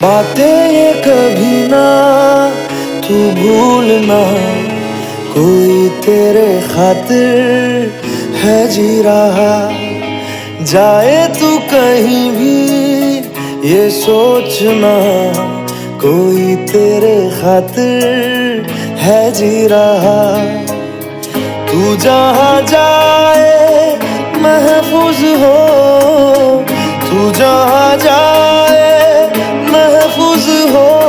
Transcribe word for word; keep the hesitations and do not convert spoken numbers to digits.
बातें ये कभी ना तू भूलना, कोई तेरे खातिर है जी रहा। जाए तू कहीं भी ये सोचना, कोई तेरे खातिर है जी रहा। तू जहाँ जाए महफूज हो, तू जहाँ जाए महफूज हो।